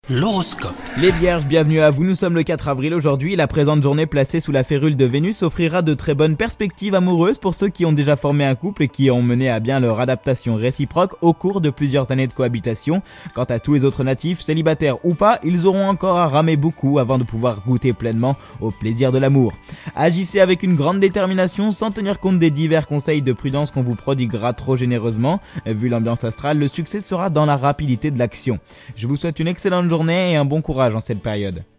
L'horoscope. Les Vierges, bienvenue à vous, nous sommes le 4 avril aujourd'hui. La présente journée placée sous la férule de Vénus offrira de très bonnes perspectives amoureuses pour ceux qui ont déjà formé un couple et qui ont mené à bien leur adaptation réciproque au cours de plusieurs années de cohabitation. Quant à tous les autres natifs, célibataires ou pas, ils auront encore à ramer beaucoup avant de pouvoir goûter pleinement au plaisir de l'amour. Agissez avec une grande détermination sans tenir compte des divers conseils de prudence qu'on vous prodiguera trop généreusement. Vu l'ambiance astrale, le succès sera dans la rapidité de l'action. Je vous souhaite une excellente journée et un bon courage en cette période.